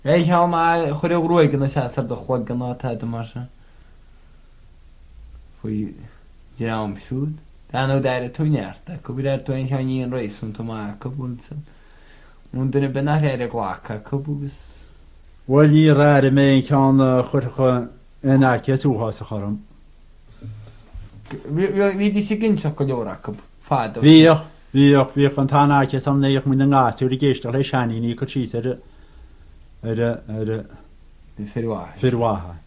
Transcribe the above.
Ei how ma chwarae grwyd yn y siasar dy chwag yn o tad yma se. Fwy dinawn byswyd. Dan o dair y twyniart a cwbyd ar dwi'n cael ni'n reis yn tyma cwbyd. Nw'n dyn y benar ar y glac a cwbyd. Wel ni rar y mewn cael chwrch yn ac y tŵhos o chorom. Fi di si gyntaf goliwr ac ffad. Fi o'n tan ac y sam neich mwyn yng ngas yw'r geisio le siani ni cwrchis ar y ffyrwaha.